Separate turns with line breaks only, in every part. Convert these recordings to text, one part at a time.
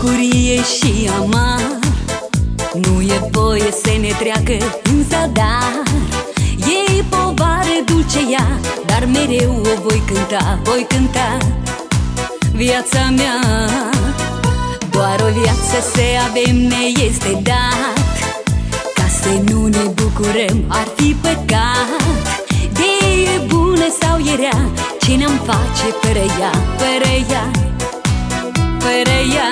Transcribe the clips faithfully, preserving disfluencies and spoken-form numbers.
bucurie și amar. Nu e voie să ne treacă în zadar. E povară dulce ea, dar mereu o voi cânta, voi cânta. Viața mea, doar o viață să avem ne este dat. Ca să nu ne bucurăm ar fi păcat. De e bună sau e rea, ce ne-am face fără ea, fără ea, fără ea.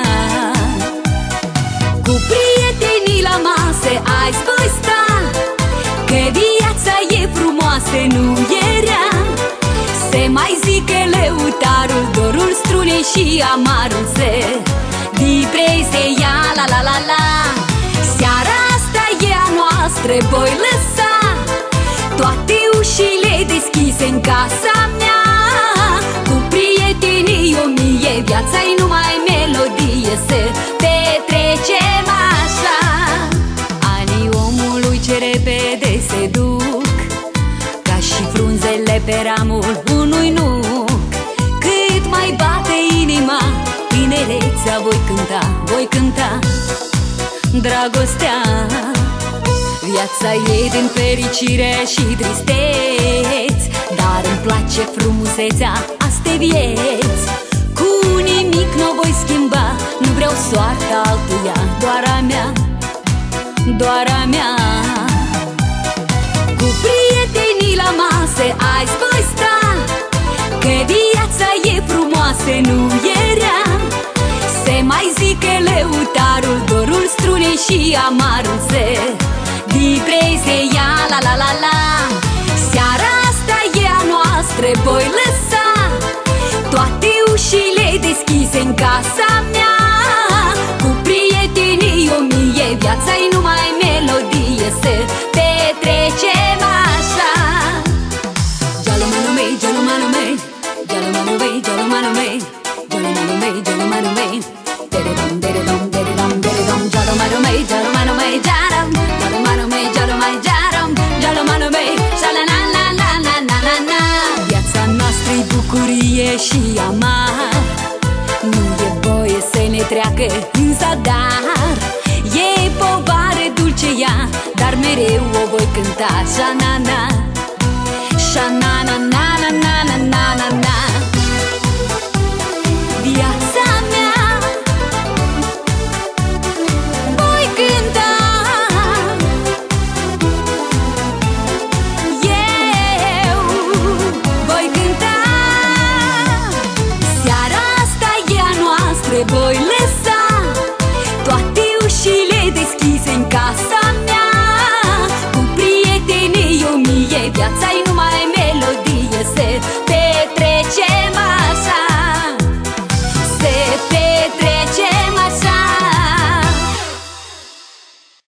Cu prietenii la masă azi voi sta, că viața e frumoasă, nu e rea. Se mai zice lăutarul, dorul strune și amarul se dipreze ea, la la la la. Seara asta e a noastră, voi lăsa toate ușile deschise în casa mea. Cu prietenii o mie, viața-i numai melodie, să petrecem așa. Anii omului ce repede se duc, ca și frunzele pe ramul unui nuc. Cât mai bate inima, tinerețea voi cânta, voi cânta. Dragostea, viața e din fericire și tristeți, dar îmi place frumusețea astei vieți. Cu nimic nu o voi schimba, nu vreau soarta altuia, doar a mea, doar a mea. Cu prietenii la masă azi voi sta, că viața e frumoasă, nu e rea. Se mai zice lăutarul, dorul strune și amarul se dipreze ea, la la la la. Seara asta e a noastră, voi lăsa toate ușile deschise în casa mea. Cu prietenii o mie, viața-i numai melodie, să petrecem așa. Jalumanu mei, jalumanu mei, jalumanu mei, jalumanu mei, jalumanu mei, jalumanu mei, dere-dum, dere-dum, dere-dum, dere-dum. Jalumanu mei, jalumanu mei, jaram, jalumanu mei, jalumai, jaram, jalumanu mei, shala-na-na-na-na-na-na. Viața noastră-i bucurie și amar, nu e voie să ne treacă în zadar. E povară dulce ea, dar mereu o voi cânta, sha-na-na, sha-na-na-na.